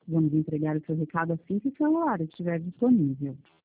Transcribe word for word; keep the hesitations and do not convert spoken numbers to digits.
Vamos entregar o seu recado assim que o celular estiver disponível.